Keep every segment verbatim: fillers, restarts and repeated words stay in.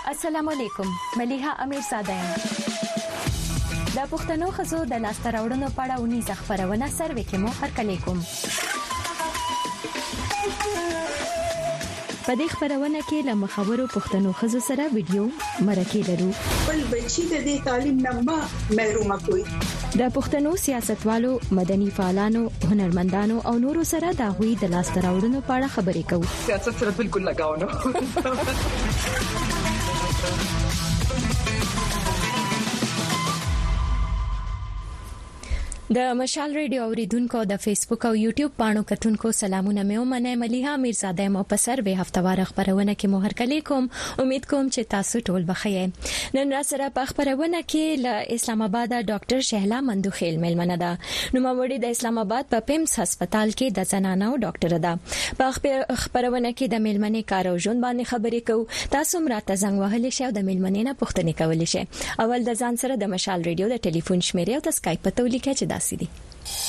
السلام علیکم. ملیحه امیرزاده یم. د پښتنو ښځو د لاسته راوړنو په اړه ونیزه خپرونه سروې کې مو هرکلی کوم. په دې خبرونه کې له مخورو پښتنو ښځو سره ویډیو مرکه لرو. بل بچی د دې تعلیم نه محروم کوي. د پښتنو سیاستوالو، مدني فعالانو، هنرمندانو او نورو سره د غوي د لاسته راوړنو په اړه خبرې کوو. سیاست سره بالکل لگاو نه. د مشال ریډیو اوریدونکو د فیسبوک او یوټیوب باندې کتونکو سلامونه مې ومنه. ملیحه امیرزاده مو په سر به هفتوار خبرونه کې مو هرکلی کوم. امید کوم چې تاسو ټول بخیر. نن را سره په خبرونه کې له اسلام آباد ډاکټر شهلا مندوخیل ملمنه ده. نو موري د اسلام آباد په پیمس هسپتال کې د زنانو ډاکټر ده. په خبرونه کې د ملمنې کار او ژوند باندې خبرې کوو. تاسو مراته زنګ وهلی شئ او د ملمنې نه پوښتنه کولی شئ. اول د ځان سره د مشال ریډیو د ټلیفون شمیره او د اسکایپ په تولیکه چې سیدی د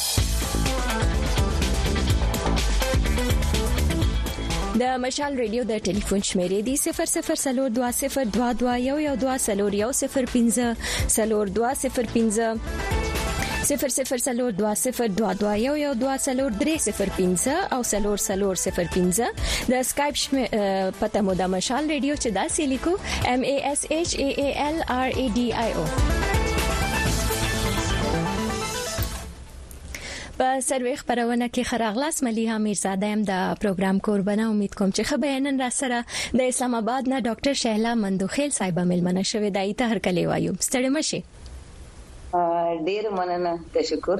مشال ریډیو د ټلیفون شمیرې دی صفر صفر صفر دو صفر دو دو یو یو دو صفر یو صفر پنځه صفر دو صفر پنځه صفر صفر صفر دو صفر دو دو یو یو دو صفر درې صفر پنځه او صفر صفر صفر پنځه د اسکایپ پته مو د مشال ریډیو چې داسې لیکو M A S H A A L R A D I O. په سروې خبرونه کې خراغلاس ملیحه امیرزاده يم د پروګرام قربانه. امید کوم چې خبرونه را سره د اسلام آباد نه ډاکټر شهلا مندوخیل صاحب ملمنه شوې دای ته هرکلی وایو. ستړي مشي. ډیر مننه. تشکر.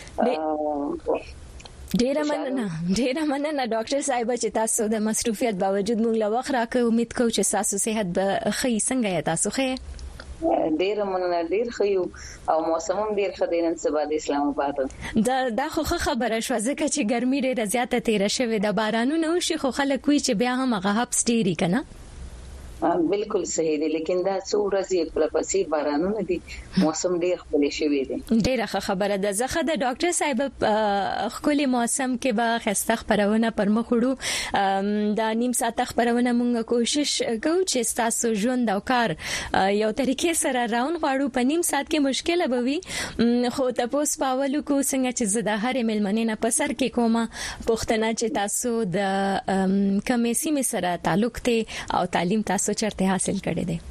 ډیر مننه ډیر مننه ډاکټر صاحب چې تاسو د مصروفیت باوجود موږ له وخت راکړو. امید کوم چې تاسو صحت به خې څنګه یا تاسو خې. ډیر مننه. ډیر خيو او موسم هم ډیر خدای نن سبا د اسلام آباد دا دا خو خبره شو ځکه چې ګرمي ډیره زیاته تیر شوه. د بارانونو شي خو خلک وی چې بیا هم هغه هب سټيري کنه. بالکل صحیح دی لیکن دا څو ورځې په پسې بارانونه دي موسم ډیر خپل شوی دی. ډیره خبره ده. زخه د ډاکټر صاحب خولي موسم کې به خسته خبرونه پر مخ وړو. دا نیم ساعت خبرونه مونږ کوشش کوو چې تاسو ژوند او کار یو طریقې سره راون غواړو. په نیم ساعت کې مشکله به وي خو تاسو پاولو کو څنګه چې زده هر ملمنې نه په سر کې کومه پښتنه چې تاسو د کمیسي می سره تعلق ته او تعلیم تاسو چرته حاصل کړی دی.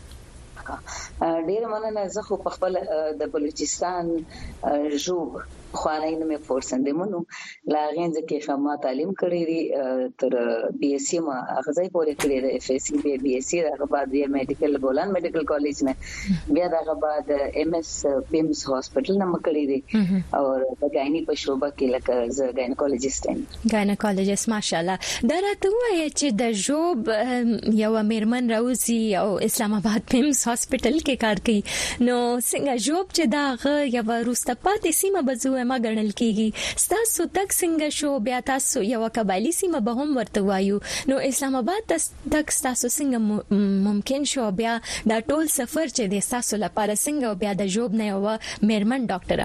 ډیر مننه. زه خو په خپل د بلوچستان ژوب خوانای نه مې فورسنده مونږ لا غینځ کې خما تعلیم کړی دی تر بي اس سي ما غزای پورې کړی دی. اف اس سي بي اس سي هغه بعد یې میډیکل بولان میډیکل کالج نه بیا هغه بعد ام اس پیمس هاسپټل نه مکړی دی او د غایني په شوبه کې لکه ز غاینکولوژیست یم. غاینکولوژیست ماشاءالله. دا راته وایي چې د ژوب یو میرمن راوځي او اسلام آباد پیمس هاسپټل کې کار کوي. نو څنګه ژوب چې دا یو وروسته پاتې سیمه بزو ما ګڼل کیږي. تاسو تک څنګه شو بیا تاسو یو قبایلی سیمه به هم ورته وایو. نو اسلام آباد تک تاسو څنګه ممکن شو بیا دا ټول سفر چې د تاسو لپاره څنګه بیا د جوب نه یو میرمن ډاکټره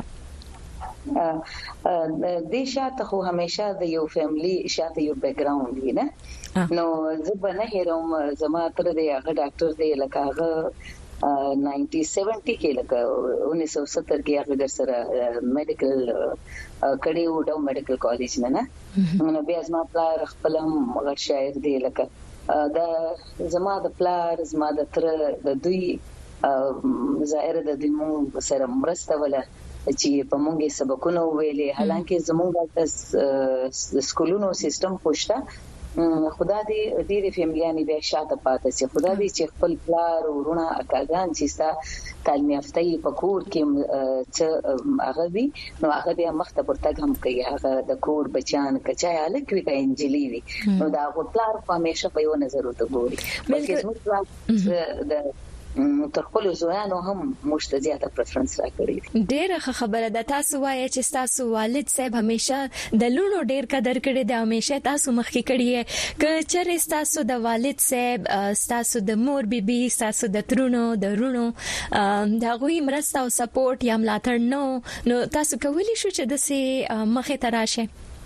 د شاته خو همیشه د یو فیملی شاته یو بیک ګراوند دی نه. نو زه به نه هیروم زما تر دې هغه ډاکټر دی لکه هغه نائنٹین سیونٹی کې لکه انیس سو ستر کې هغه در سره میډیکل کړي و ډاو میډیکل کالج نه نه نو بیا زما پلار خپل هم غټ شاعر دی لکه دا زما د پلار زما د تر د دوی ظاهر د دوی مو سره مرسته ولا چې په مونږه سبقونه ویلې حالانکه زموږ د سکولونو سیستم خوشته خدا دې ډېری فیملیانی به شاته پاتې شي. خدا دې چې خپل پلار ورونه اکاګان چې ستا تعلیم یافته په کور کې چې هغه وي نو هغه بیا مخته پورته هم کوي. هغه د کور بچان کچای الک وی کا انجلی وي نو دا خپل پلار په همیشه په یو نظر وته ګوري. بلکې زموږ د تر خپل زویانو هم مشتزیاته پریفرنس راکړي. ډیره خبره ده. تاسو وایي چې تاسو والد صاحب همیشه د لونو ډیر قدر کړی دی. همیشه تاسو مخکې کړی که چیرې تاسو د والد صاحب تاسو د مور بیبي تاسو د ترونو د رونو دا غوي مرسته او سپورټ یا ملاتړ نو نو تاسو کولی شو چې د سي مخې ته راشه؟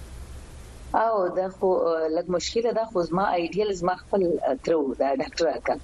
او دا خو لږ مشکله ده خو زما ایډیال زما خپل ترو دا ډاکټر اکا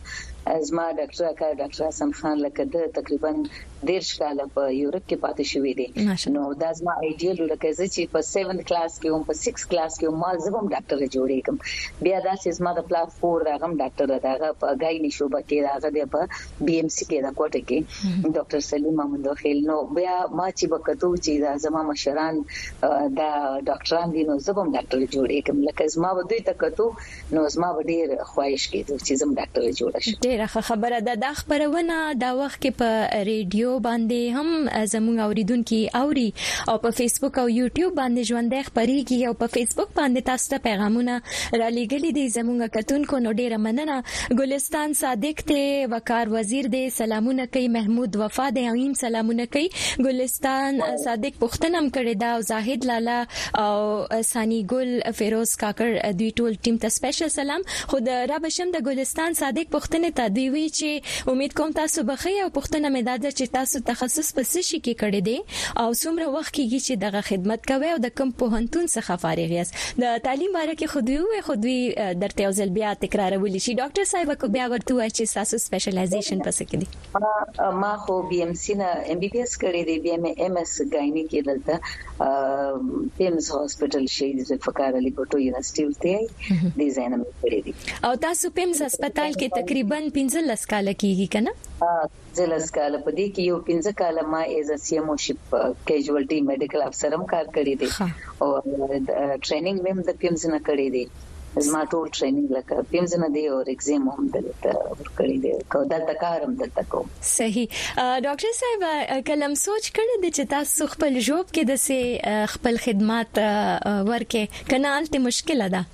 ازما ډاکټر اکا ډاکټر حسن خان لکه د تقریبا ډیر کال په یورپ کې پاتې شوې دي نو دا ازما ایډیال لکه چې په سیونث کلاس کې هم په سکس کلاس کې هم ما زبم ډاکټر جوړېږم بیا دا چې ازما د پلاس فور راغم ډاکټر داغه په غاینی شوبه کې راغه دی په بي ام سي کې دا کوټه کې ډاکټر سلیم محمد خیل نو بیا ما چې وکړو چې دا زما مشران دا ډاکټران دي نو زبم ډاکټر جوړېږم لکه ازما ودوی تکتو نو ازما ډیر خواهش کېده چې زم ډاکټر جوړ شم ډیره خبره ده د خبرونه دا وخت کې په ریډیو باندې هم زموږ اوریدونکو اوري او په فیسبوک او یوټیوب باندې ژوندۍ خبريږي او په فیسبوک باندې تاسو ته پیغامونه را لېږلي دي زموږ کتونکو نو ډیره مننه ګلستان صادق ته وقار وزیر دې سلامونه کوي محمود وفا دې ایم سلامونه کوي ګلستان صادق پښتنم کړي دا زاهد لالا او ثانی ګل فیروز کاکړ دوی ټول ټیم ته سپیشل سلام خود را بشم د ګلستان صادق پښتنه ته دی وی چې امید کوم تاسو بخي او پښتنه مې دا چې تاسو تخصص په څه شي کې کړی دی او څومره وخت کېږي چې دغه خدمت کوي او د کوم پوهنتون څخه فارغ یاست د تعلیم باره کې خودي او خودي درته یو ځل بیا تکرارول شي ډاکټر صاحب کو بیا ورته وایي چې تاسو سپیشلایزیشن پسې کړی ما خو بي ام سي نه ام بي بي اس کړی دی بیا مې ام اس غاینی کې دلته پیمز هاسپټل شي د فقار علي ګوټو یونیورسيټي ته ډیزاین مې کړی دی او تاسو پیمز هسپتال کې تقریبا پنځه کال کېږي کنه زلس کال په دې کې یو پنځه کال ما ایز ا سی ام او شپ کیجوالټي میډیکل افسر هم کار کړی دی او ټریننګ مې د پیمز نه کړی دی زما ټول ټریننګ لکه پیمز نه دی او ایگزام هم دلته ورکړی دی کو دلته کارم دلته کوم صحیح ډاکټر صاحب کلم سوچ کړی دی چې تاسو خپل جوب کې د سه خپل خدمات ورکې کنال ته مشکل ده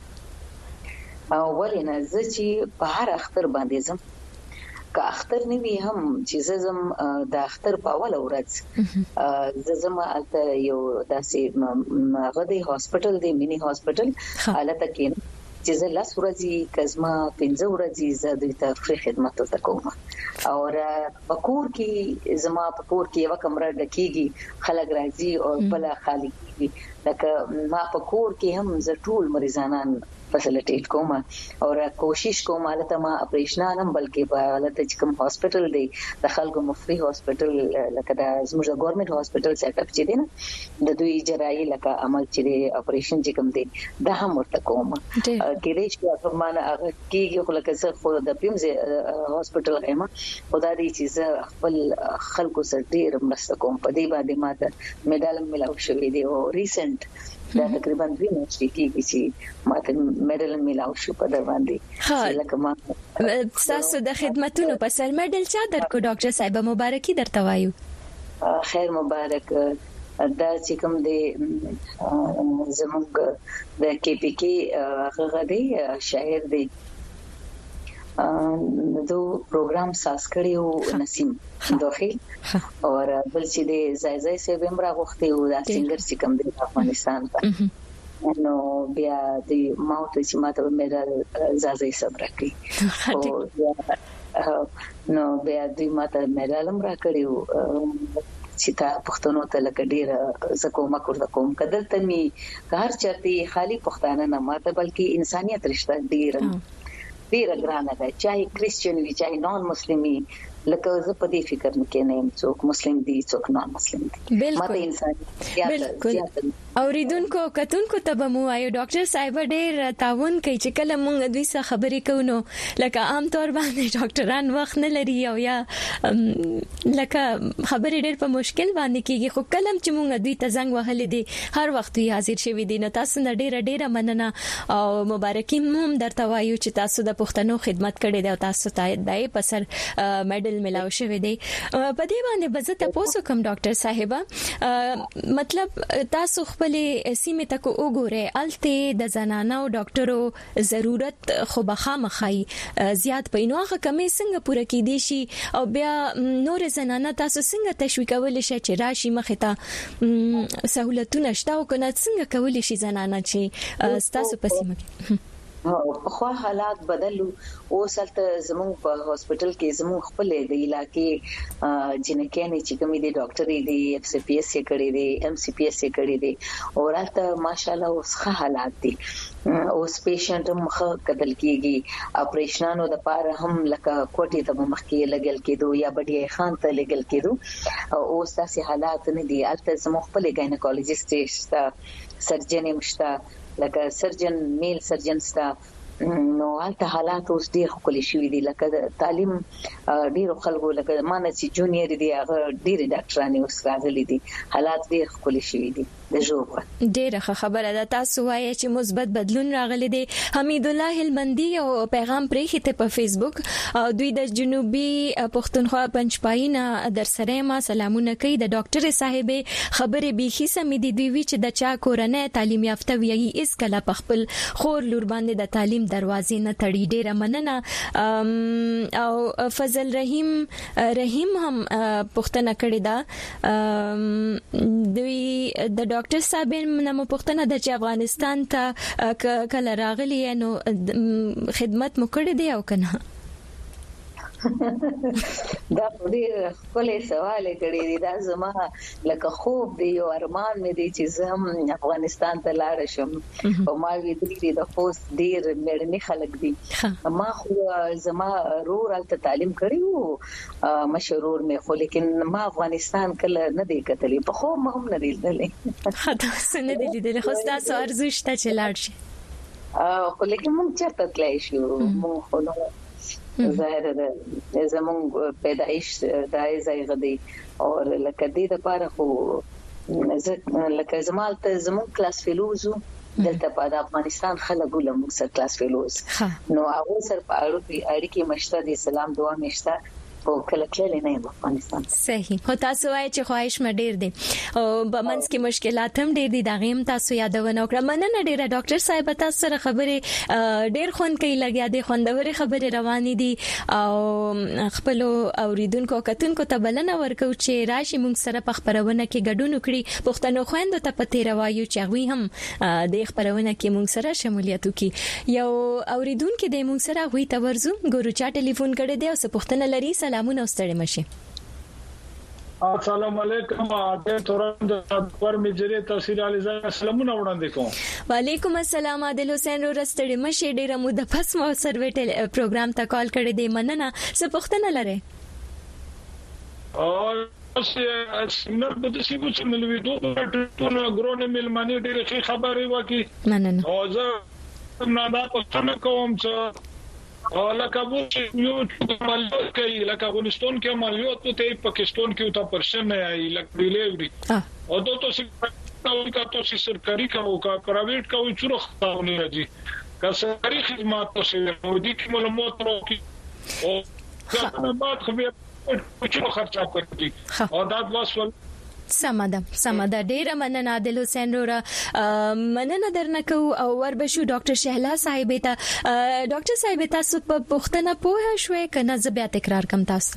او ولینه زه چې په هر اختر باندې زم که اختر نیوي هم چې زم د اختر په اول ورځ زه زم الته یو داسې غدي هاسپټل دی مینی هاسپټل الته کې چې زه لاس ورځي کزما پنځه ورځي زه د تفریح خدمت ته کوم او پکور کې زما پکور کې یو کمره ډکیږي خلک راځي او بل خالی کیږي لکه ما پکور کې هم زه ټول مریضانان فیسیلیټیټ کوم او کوشش کوم البته ما اپریشنان هم بلکې په حالت چې کوم هاسپټل دی د خلکو مفری هاسپټل لکه د زموږ ګورنمنت هاسپټل سیټ اپ چې دی نه د دوی جراحي لکه عمل چې اپریشن چې کوم دی دا هم ورته کوم کې دې چې معنا هغه کېږي خو لکه څه خو د پیمز هاسپټل اېما خدای دې چې خپل خلکو سره ډیر مرسته کوم په دې باندې ماته میډال ملاو شوې دی او ریسنت دا تقریبا دوه میاشتې کېږي چې ماته میډل ملاو شو په د باندې لکه ما تاسو د خدماتونو په سر میډل چا درکو ډاکټر صاحب مبارکي درته وایو خیر مبارک دا چې کوم دی زموږ د کې پی کې هغه دی شاعر دی دو پروګرام ساس کړیو نسیم دوخی او بل چې دی زایزای سیب امرا غوښتي او دا سنگر چې کوم دی افغانستان ته نو بیا د ماوت چې ماته مې زایزای صبر کوي او نو بیا د ماته مې لم را کړیو چې تا پښتنو ته لکه ډیر زکو مکر د کوم کدل ته می هر چرته خالی پښتانه نه ماته بلکې انسانيت رشتہ ډیر ډیر ګرانه ده چې کریسچن وي چې نان مسلمي لکه زه په دې فکر نه کېنم څوک مسلم دي څوک نان مسلم دي ماته انسان بالکل اوریدونکو کتونکو ته به مو وایو ډاکټر صاحب ډیر تعاون کوي چې کله مونږ دوی سره خبرې کوو نو لکه عام طور باندې ډاکټران وخت نه لري او یا لکه خبرې ډیر په مشکل باندې کیږي خو کله چې مونږ دوی ته زنګ وهلې دي هر وخت یې حاضر شوي دي نو تاسو نه ډیر ډیر مننه او مبارکي هم درته وایو چې تاسو د پښتنو خدمت کړې ده او تاسو ته دای په سر میډل ملاو شوی دی په دې باندې به زه تاسو کوم ډاکټر صاحب مطلب تاسو خپل سیمه تک وګوره الته د زنانو ډاکټرو ضرورت خو بخامخای زیات پینوغه کمې څنګه پوره کېدي شي او بیا نور زنانه تاسو څنګه تشویقول شي چې راشي مخه ته سہولتونه شته او کنه څنګه کول شي زنانه چې تاسو په سیمه کې په خو حالات بدلو او سلته زموږ په هاسپټل کې زموږ خپل د علاقې جنکانې چې کومې دي ډاکټرې دي اف سی پی ایس یې کړې دي ام سی پی ایس یې کړې دي او راته ماشاءالله اوس ښه حالات دي اوس پیشنټ مخ کتل کېږي اپریشنانو د پاره هم لکه کوټې ته مخکې لګل کېدو یا بډې خان ته لګل کېدو اوس تاسو حالات نه دي البته زموږ خپل ګاینیکولوژیست شته سرجن مشته لکه سرجن میل سرجن ستا نو حالت حالات اوس ډیر خولي شوې دي لکه تعلیم ډیر خلکو لکه مانه چې جونیئر دي هغه ډیر ډاکټرانه اوس راغلي دي حالات ډیر خولي شوې دي د جوړه ډیره خبره ده تاسو وایي چې مثبت بدلون راغلی دی حمید الله هلمندي او پیغام پرې خته په فیسبوک دوی د جنوبي پښتونخوا پنځپاینه در سره ما سلامونه کوي د ډاکټر صاحب خبره بيخي سمې دي دوی چې د چا کورنۍ تعلیم یافته وي اس کله په خپل خور لور باندې د تعلیم دروازې نه تړي ډیره مننه او فضل رحیم رحیم هم پښتنه کړی دا دوی د ډاکټر صاحب نامه پښتنه د افغانستان ته کله راغلی نو خدمت مو کړی دی او کنه دا ډېر خپل سوال کړی دی دا زما لکه خوب دی او ارمان مې دی چې زه هم افغانستان ته لاړ شم او ما وی دی د خوست ډېر مېړني خلک دي ما خو زما رور الته تعلیم کړی وو مشرور مې خو لیکن ما افغانستان کله نه دی کتلی په خو ما هم نه دی لیدلی خاطر سن دی لیدلی خو تاسو ارزو شته چې لاړ شي خو لیکن موږ چرته تلای شو موږ خو ظاهر ده زمون پیدائش دای ځای غدي او لکه دې د پاره خو لکه زمال ته زمون کلاس فیلوزو دلته په افغانستان خلک ولهم سر کلاس فیلوز نو هغه سر په اړیکې مشته دي سلام دعا مشته او کله کله نه افغانستان صحیح هو تاسو وایي چې خواهش م ډیر دي او بمنس کې مشکلات هم ډیر دي دا غیم تاسو یادونه وکړه مننه ډیره ډاکټر صاحب تاسو سره خبره ډیر خون کوي لګیا دي خوندوري خبره روانې دي او خپل اوریدونکو کتونکو ته بلنه ورکو چې راشي موږ سره په خبرونه کې ګډون وکړي پښتنو خويندو ته پته راوایو چې غوي هم د خبرونه کې موږ سره شمولیت وکړي یو اوریدونکو د موږ سره غوي ته ورزو ګورو چا ټلیفون کړي دی او څه پښتنه لري سلامونه ستړي مشي السلام علیکم اته تورن د پر میجری تفصیل علیزا سلامونه وړاندې کوم وعلیکم السلام عادل حسین ورستړي مشي ډیره موده پس مو سرویټل پروګرام ته کال کړی دی مننه څه پښتنه لري او نر به د سیمو چې ملوي دوه ټول ګرونه ملمانه ډیره ښه خبرې وکي مننه او زه نه دا پښتنه کوم چې او لکه وو چې یو عملیات کوي لکه افغانستان کې عملیات ته پاکستان کې ته پرشن نه ای لکه ډیلیوري او دوی څه کا تاسو سرکاري کوو کا پرایویټ کوو چې روخونه راځي کا سرکاري خدمات تاسو ودی کې معلومات راکې او څنګه بعد خو به چې خرچه کوي او دا واسول سماده سماده ډیره مننه عادل حسین رورا مننه درنه کو او وربشو ډاکټر شهلا صاحب ته ډاکټر صاحب تاسو په پښتنه پوهه شوي کنه زه بیا تکرار کوم تاسو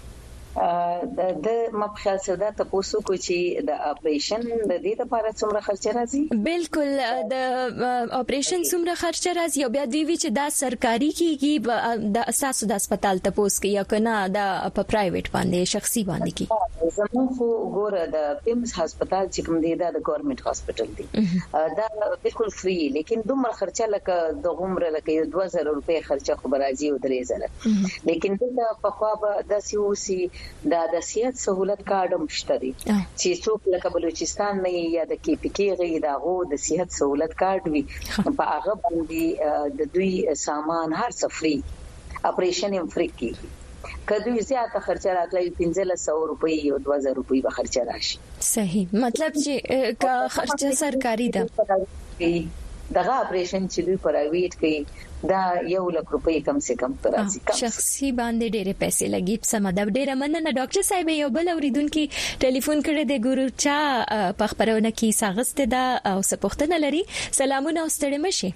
د مخخال سودا تاسو کو چې د اپریشن د دې لپاره څومره خرچ راځي بالکل د اپریشن څومره خرچ راځي او بیا دوی چې دا سرکاري کیږي د اساسو د هسپتال تاسو کې یا کنه د په پرایویټ باندې شخصي باندې کې زموږ خو ګوره د پیمز هسپتال چې کوم دی دا د ګورنمنت هسپتال دی دا بالکل فری لیکن دومره خرچه لکه د عمر لکه دوه زره روپے خرچه خو راځي او درې زره لیکن دا په خوا د سیوسی دا د صحت سہولت کارت مشته دي چې څوک لکه بلوچستان نه یا د کې پکې غي دا غو د صحت سہولت کارت وي په هغه باندې د دوی سامان هر څه فری اپریشن هم فری کیږي کله زیاته خرچه راغلی پنځه سوه روپۍ او دوه زره روپۍ به خرچه راشي صحیح مطلب چې کا خرچه سرکاري ده دغه اپریشن چې دوی پرایویټ کوي دا یو لک روپۍ کم سے کم راځي شخصي باندې ډېرې پیسې لګي سمه ده ډېره مننه ډاکټر صاحب یو بل اوریدونکو ټلیفون کړی دی ګورو چا په خبرونه کې ساغسته ده او څه پوښتنه لري سلامونه ستړي مشي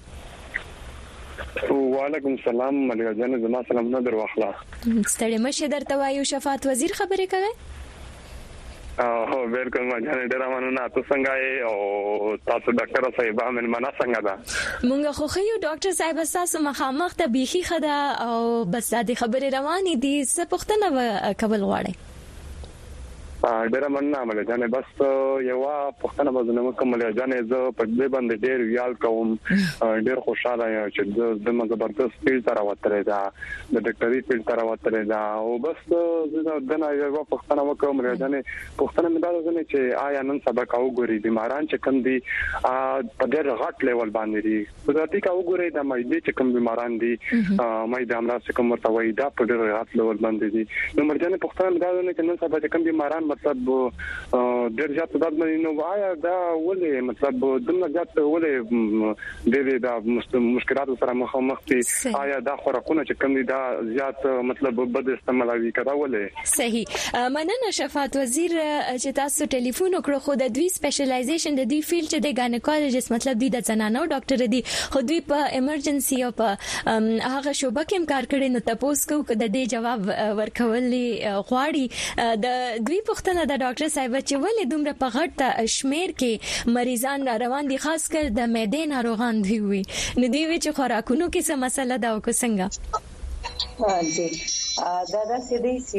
وعلیکم السلام ملګری جان زما سلامونه در واخلا ستړي مشه درته وایو شفاعت وزیر خبرې کوي او بالکل ما جان ډیر مننه تاسو څنګه او تاسو ډاکټر صاحب امن منا څنګه ده مونږ خو خو ډاکټر صاحب تاسو مخامخ ته بيخي خدا او بس د خبرې روانې دي څه پوښتنه کول غواړي ډیر مننه مله جان بس یو پښتنه بزنه کوم مله جان زه په دې باندې ډیر ویال کوم ډیر خوشاله یم چې د ما زبردست فیل تر وتره دا د ډاکټري فیل تر وتره دا او بس زه د نه یو پښتنه وکوم مله جان پښتنه مې دا زنه چې آیا نن سبا کا وګوري بیماران چې کوم دي په ډیر غټ لیول باندې دي په دې کا وګوري دا مې دي چې کوم بیماران دي مې د امراض کوم مرتوي دا په ډیر غټ لیول باندې دي نو مرجان پښتنه دا زنه چې نن سبا چې کوم بیماران مطلب ډېر زیات تعداد باندې نو آیا دا ولې مطلب دغه زیات ولې د دې د مشکلاتو سره مخامخ دي آیا دا خوراکونه چې کوم دي دا زیات مطلب بد استعمالوي کړه ولې صحیح مننه شفاعت وزیر چې تاسو ټلیفون وکړو خو د دوی سپیشلایزیشن د دوی فیلډ چې د ګاینیکولوژیست مطلب دوی د زنانو ډاکټر دي خو دوی په ایمرجنسي او په هغه شوبه کې کار کړي نو تاسو کو د دې جواب ورکولې غواړي د دوی پښتنه د ډاکټر صاحب چې ولې دومره په غټ شمیر کې مریضان را روان دي خاص کر د معدې ناروغان دی وي نو دی چې خوراکونو کې څه مسله دا او څنګه جی دا دا سې دي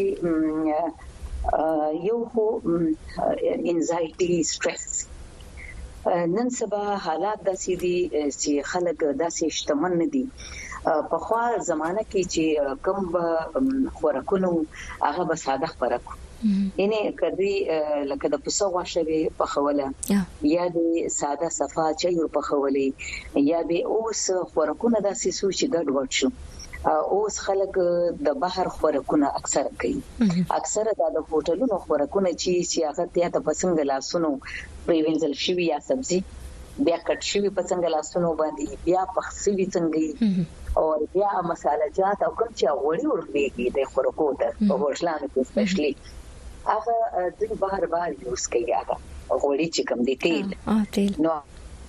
چې یو خو انزایټي سټرس نن سبا حالات داسې دي چې خلک داسې شتمن نه دي په خوا زمانہ کې چې کوم خوراکونو هغه به ساده خوراک اینه کدی لکه د پسو واشه په خوله یا د ساده صفا چایو په خوله یا به اوس خوراکونه داسې سوچ ګډ وډ شو اوس خلک د بهر خوراکونه اکثر کوي اکثر د هوټلونو خوراکونه چې چې هغه ته د پسنګ لاسونو پریوینزل شوی یا سبزی بیا کټ شوی پسنګ لاسونو باندې بیا پخسوي څنګه او بیا مصالحه جات او کوم چې وړي ورپېږي د خوراکو ته په هوټلانو کې سپیشلی هغه د بهر بهر یوز کوي هغه وړي چې کوم دي تیل نو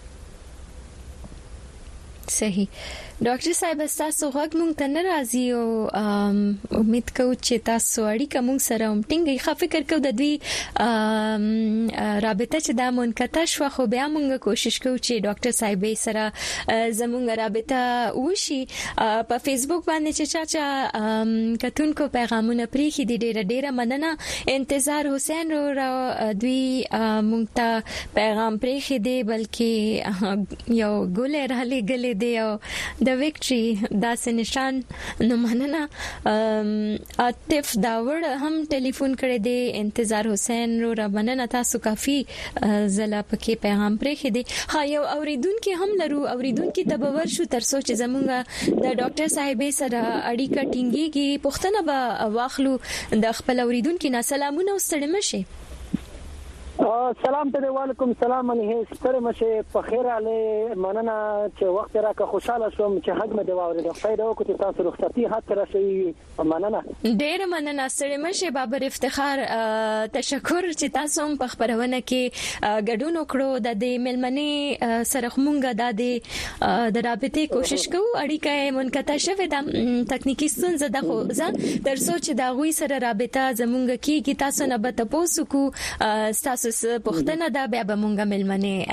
صحیح ډاکټر صاحب تاسو غوږ مونږ ته ناراضي او امید کوم چې تاسو اړیکه مونږ سره هم ټینګي خو فکر کوم د دوی رابطه چې د منقطع شو خو بیا مونږ کوشش کوو چې ډاکټر صاحب سره زموږ رابطه وشي په فیسبوک باندې چې چا چا کتونکو پیغامونه پریخي دي ډیره ډیره مننه انتظار حسین رو دوی مونږ ته پیغام پریخي دي بلکې یو ګولې رالي ګلې دی او د وکټري داسې نشان نو مننه عاطف داوړ هم ټلیفون کړی دی انتظار حسین رو را مننه تاسو کافي زلا پکې پیغام پرې خدي ها یو اوریدونکو هم لرو اوریدونکو ته باور شو تر سوچ زمونږ د ډاکټر صاحب سره اړیکه ټینګيږي پښتنه به واخلو د خپل اوریدونکو نه سلامونه واستړم شي سلام ته وعلیکم السلام نه ستړي مشه په خیر علي مننه چې وخت راکه خوشاله شوم چې حق مې دی واورید خدای دا وکړي تاسو رخصتي حق راشي مننه ډیر مننه ستړي مشه بابر افتخار تشکر چې تاسو په خبرونه کې ګډون وکړو د دې ملمنې سره مونږه د دې د رابطې کوشش کوو اړیکه منقطع شوه د تکنیکی ستونزه د خو ځان تر سوچ دا غوي سره رابطه زمونږ کې تاسو نه به تاسو کو تاسو پښتنه دا بیا به مونږه ملمنه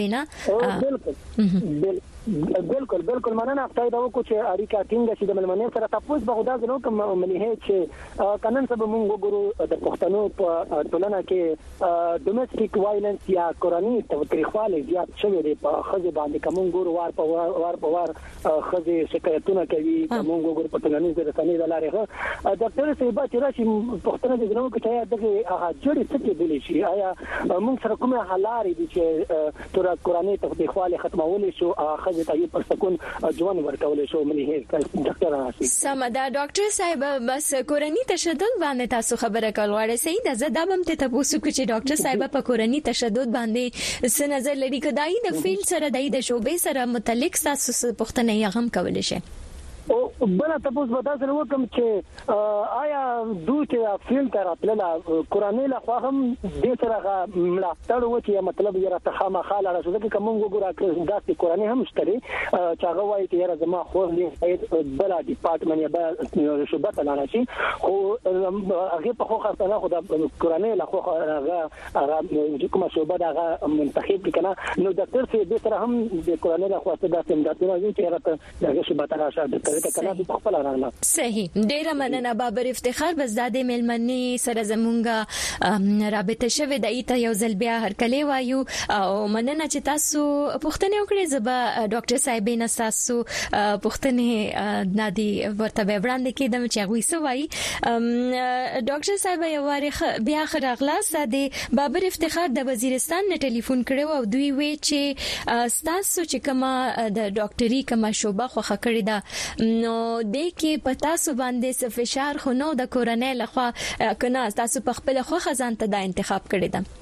صاحبینا بالکل بالکل مننه خدای دا وکړو چې اړیکه ټینګه شي د ملمنې سره تاسو به خدای زنو کوم ملي چې قانون سبا مونږ وګورو د پښتنو په ټولنه کې ډومېسټیک وایلنس یا کورنۍ تاوتریخواله زیات شوی دی په خځې باندې کوم ګورو وار په وار په وار خځې شکایتونه کوي کوم ګورو په ټولنیز رسنۍ د لارې ډاکټر صاحب چې راشي پښتنه د زنو کې ته دغه هغه جوړې څه کې بلی شي آیا مونږ سره کومه حلارې دي چې تر کورنۍ تاوتریخواله ختمول شو ته یو پرسکون ځوان ورکول شو ملي ډاکټر راشي سمدا ډاکټر صاحب بس کورنۍ تشدد باندې تاسو خبره کول غواړئ صحیح ده زه دا هم ته تاسو کو چې ډاکټر صاحب په کورنۍ تشدد باندې څه نظر لري کداې د فیلډ سره د شوبې سره متعلق تاسو پوښتنه یې هم کولای شي او بل تاسو به تاسو نو کوم چې آیا دوی چې فلټر خپل قرآني له خوا هم د سره ملاتړ وکي مطلب یې راته خامخاله راځي چې کوم وګورا داسې قرآني هم شته چې هغه وايي چې یاره زما خو دې بل ډپارټمنټ یا بل شوبه تلانه شي خو هغه په خو خاصه خو د قرآني له خوا هغه هغه کومه شوبه هغه منتخب کنا نو د تر څه د سره هم د قرآني له خوا څه داسې مداتونه چې راته هغه شوبه تراشه صحیح ډیره مننه بابر افتخار بس د دې ملمنې سره زمونږه رابطه شوه د ایته یو ځل بیا هر کله وایو او مننه چې تاسو پوښتنه وکړې زبا ډاکټر صاحبین تاسو پوښتنه نادي ورته وړاندې کېدم چې غوي سوای ډاکټر صاحب یو واره بیا خرغلاس د بابر افتخار د وزیرستان نه ټلیفون کړو او دوی وی چې تاسو چې کما د ډاکټري کما شوبه خو خکړی دا نو د کې پتا سو باندې فشار خو نو د کورنۍ لخوا کنه تاسو په خپل خو خزان ته د انتخاب کړی دم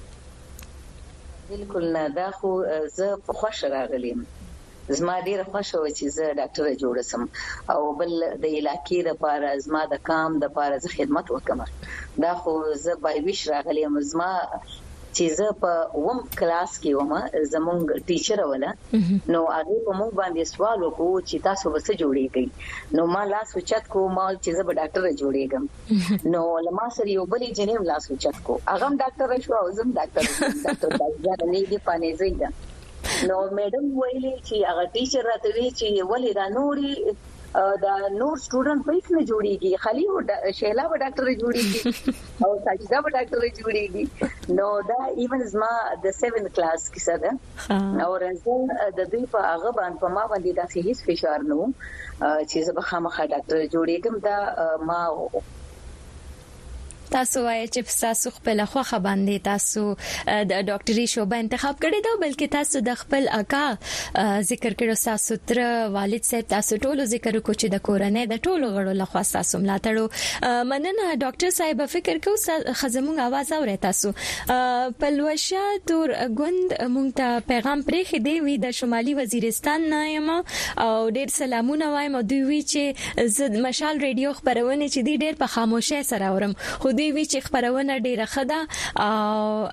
بالکل نه دا خو زه په خوش راغلم زما ډیر خوشو چې زه ډاکټر جوړ سم او بل د علاقې لپاره زما د کام د لپاره ز خدمت وکم دا خو زه بای ویش راغلم زما چې زه په وم کلاس کې ومه زمونږ ټیچر ولا نو هغه په موږ باندې سوال وکړو چې تاسو وسه جوړیږئ نو ما لاس وچت کو مال چې زه به ډاکټر جوړیږم نو لما سره یو بلې جنیم لاس وچت کو هغه ډاکټر شو او زم ډاکټر ډاکټر دایزه نه دی پانې زیدا نو میډم ویلي چې هغه ټیچر راته وی چې ولې دا نوري دا نور سټوډنټ پیس نه جوړیږي خالي و شیلا و ډاکټر جوړیږي او ساجدا و ډاکټر جوړیږي نو دا ایون زما د سیونث کلاس کې سره او راځه د دوی په هغه باندې په ما باندې دا هیڅ فشار نه چې زه به خامخا ډاکټر جوړیږم دا ما تاسو وایي چې تاسو خپل خوخه باندې تاسو د ډاکټري شوبه انتخاب کړی دا بلکې تاسو د خپل اکا ذکر کړو تاسو تر والد صاحب تاسو ټولو ذکر کو چې د کورنۍ د ټولو غړو لخوا تاسو ملاتړو مننه ډاکټر صاحب فکر کو خزمون आवाज اورئ تاسو پلوشه تور غوند مونږ ته پیغام پرې دی وی د شمالي وزیرستان نه یم او ډیر سلامونه وایم دوی وی چې زد مشال ریډیو خبرونه چې دی ډیر په خاموشه سره اورم خو دوی وی چې خبرونه ډیره خده او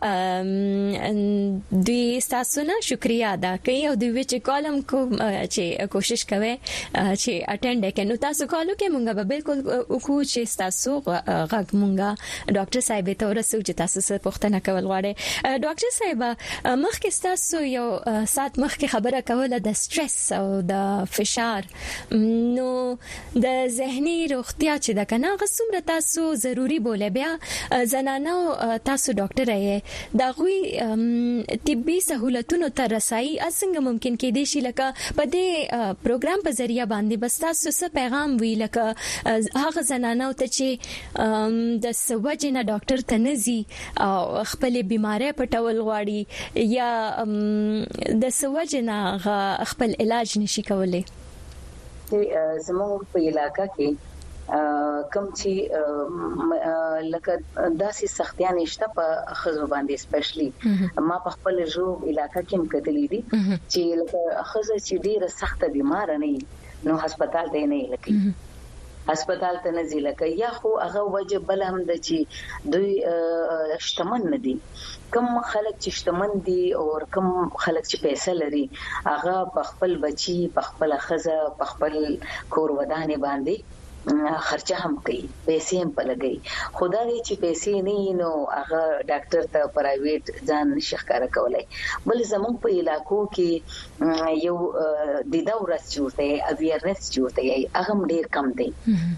دوی تاسو نه شکریا ادا کوي او دوی وی چې کالم کو چې کوشش کوي چې اټینډ کړي نو تاسو کالو کې مونږ به بالکل وکړو چې تاسو غږ مونږه ډاکټر صاحب ته ورسو چې تاسو څه پوښتنه کول غواړئ ډاکټر صاحب مخکې تاسو یو سات مخکې خبره کوله د سټرس او د فشار نو د ذهني روغتیا چې د کنه غوښمره تاسو ضروری بوله بیا زنانو تاسو ډاکټر یې دا غوي طبي سہولتونو ته رسایي څنګه ممکن کې دي شي لکه په دې پروګرام په ذریعہ باندې بس تاسو څه پیغام وی لکه هغه زنانو ته چې د سوجنه ډاکټر ته نزي او خپل بيمارۍ پټول غواړي یا د سوجنه خپل علاج نشي کولای زموږ په علاقہ کې کوم چې لکه داسې سختیان نشته په خزو باندې سپیشلی ما په خپل جو علاقہ کې مکتلې دي چې لکه خزه چې ډیره سخته بیمار نه نو هسپتال ته نه لکه هسپتال ته نه ځي لکه یا خو هغه وجه بل هم د چې دوی شتمن نه دي کم خلک چې شتمن دي او کم خلک چې پیسې لري هغه په خپل بچي په خپل خزه په خپل کور ودانې باندې خرچه هم کوي پیسې هم پلګي خدای چې پیسې نه نو هغه ډاکټر ته پرایویټ ځان نشي ښکارا کولای بل زموږ په علاقو کې یو د دورس جوړته اویرنس جوړته هغه ډیر کم دی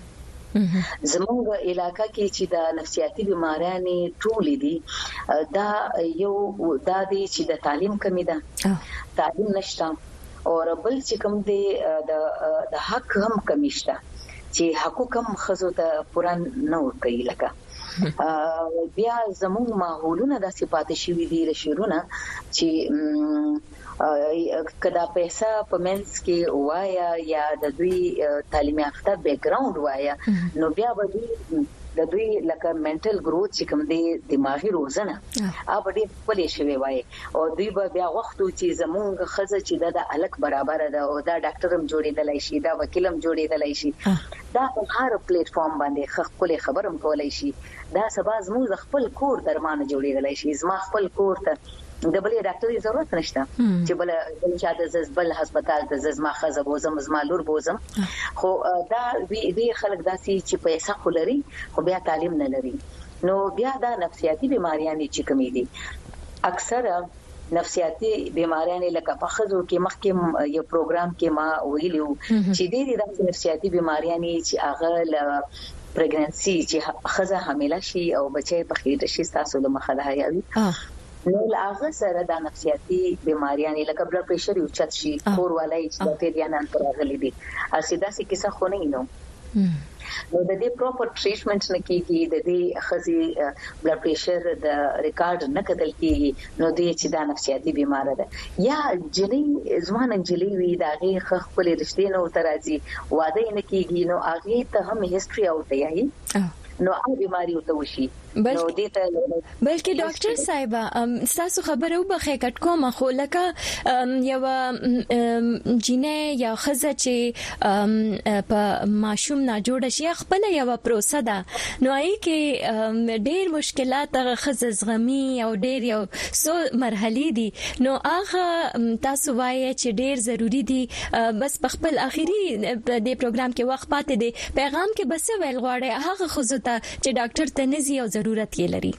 زموږ علاقہ کې چې د نفسیاتي بیماریانې ټولې دي دا یو دا دی چې د تعلیم کمی ده تعلیم نشته او بل چې کوم دی د د حق هم کمی شته چې حقوق هم خزو ته پوره نه ورکوي لکه بیا زموږ ماحولونه د صفات شوی دي رشورونه چې کدا پیسې په منځ کې وایا یا د دوی تعلیمي یافته بیک ګراوند وایا نو بیا به د دوی لکه منټل گروث چې کوم دی دماغي روزنه ا ډېر پلي شوی وای او دوی به بیا وخت چې زمونږ خزه چې د الک برابر ده او دا ډاکټر هم جوړېدلای شي دا وکیل هم جوړېدلای شي دا په هر پلیټ فارم باندې خپل خبرم کولای شي دا سبا زموږ خپل کور درمانه جوړېدلای شي زما خپل کور ته د بلې ډاکټري ضرورت نشته چې بل چې د زبل هسپتال ته زما خزه بوزم زما لور بوزم خو دا وی خلک داسي چې پیسې خولري خو بیا تعلیم نه لري نو بیا دا نفسیاتي بیماریاں چې کمی دي اکثر نفسیاتي بیماریاں لکه په خزو کې مخکې یو پروګرام کې ما ویلو چې ډېری د نفسیاتي بیماریاں چې هغه ل پریګننسي چې خزه حامله شي او بچي په خېټه شي تاسو له مخه ده یاوي نو هغه سره د نفسیاتي بیماریاں لکه بلډ پريشر یو چت شي کور والای چې د پیریانان پر غلي دي اسیدا سي کیسه خو نه نو نو د دې پراپر ټریټمنټ نه کیږي د دې خزي بلډ پريشر د ریکارډ نه کتل کیږي نو دې چې د نفسیاتي بیمار ده یا جنې ځوان انجلي وي دا غي خپل رښتینه او ترازی واده نه کیږي نو هغه ته هم هیستوري او تیایي نو هغه بیماری وته وشي بلکې ډاکټر صاحب تاسو خبره وبخې کټ کوم خو لکه یو جینې یا خزه چې په ماشوم نه جوړ شي خپل یو پروسه ده نو ای کې ډېر مشکلات خزه زغمی او ډېر یو سو مرحلي دي نو هغه تاسو وایي چې ډېر ضروری دي بس په خپل اخیری د پروګرام کې وخت پاتې دي پیغام کې بس ویل غواړي هغه خزه ته چې ډاکټر ته نزي او ضرورت یې لري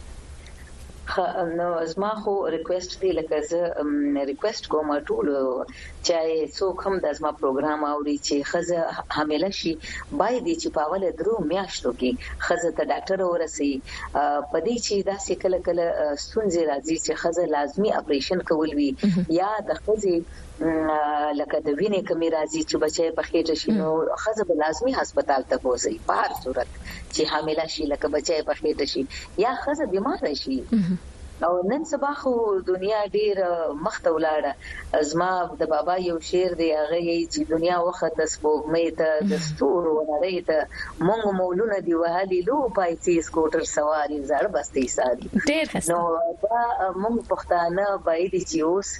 نو زما خو ریکوست دی لکه زه ریکوست کوم ټول چې څوک هم د زما پروګرام اوري چې خزه حامله شي باید چې په اوله درو میاشتو کې خزه ته ډاکټر ورسي پدې چې دا سکل کله ستونزې راځي چې خزه لازمی اپریشن کول وي یا د خزه لکه د وینې کمی راځي چې بچي په خېټه شي نو خزه به لازمی هسپتال ته بوزي په هر صورت چې حامله شي لکه بچي په خېټه شي یا خزه بیمار شي او نن سبا خو دنیا ډیر مخته ولاړه ازما د بابا یو شعر دی هغه چې دنیا وخت د سپوږمۍ ته د ستورو ونړۍ ته مونږ مولونه دی وهالي لو پایسي سکوټر سواري زړ بستي ساري نو دا مونږ پښتانه باید چې اوس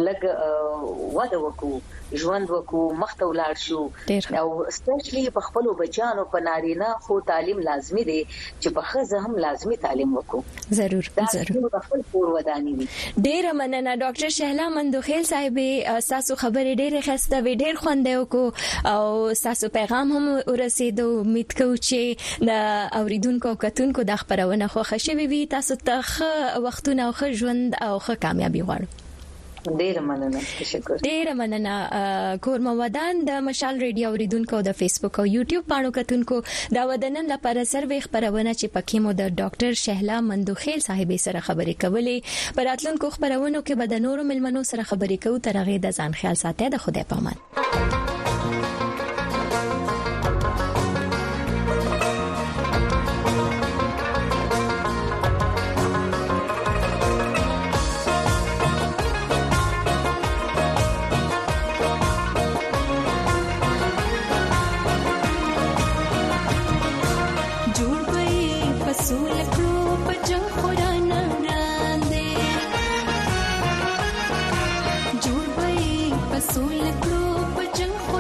لګ وده وکړو ژوند وکړو مخته ولاړ شو او سپیشلی په خپل بچانو په نارینه خو تعلیم لازمی دی چې په خزه هم لازمی تعلیم وکړو ضرور ضرور خپل پور ودانی وي ډیر مننه ډاکټر شهلا مندوخیل صاحب تاسو خبرې ډېر خسته وی ډېر خوند وکړو او تاسو پیغام هم ورسېدو امید کوم چې د اوریدونکو کتونکو د خبرونه خو خوشی وي تاسو ته وختونه او ژوند او ښه کامیابی غواړم ډیر مننه تشکر ډیر مننه کور مودان د مشال ریډیو اوریدونکو د فیسبوک او یوټیوب پاڼو کتونکو دا ودنن لپاره سروې خبرونه چې پکې مو د ډاکټر شهلا مندوخیل صاحب سره خبرې کولې پر اتلونکو خبرونه کې به د نورو ملمنو سره خبرې کوو تر هغه د ځان خیال ساتئ د خدای په امان Soul, club,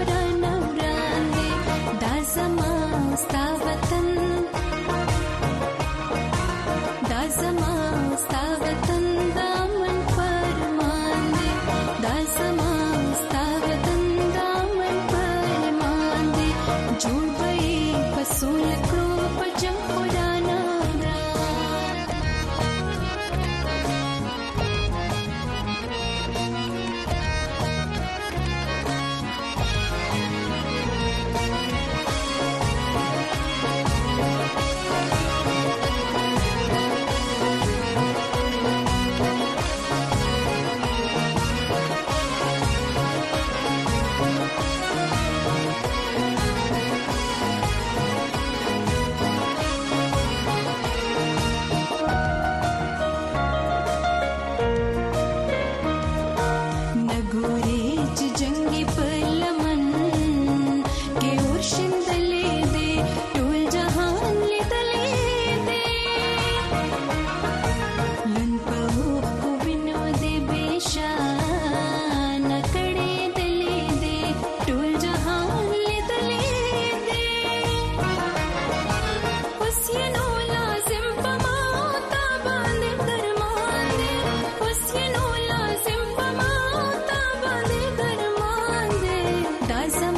دا زم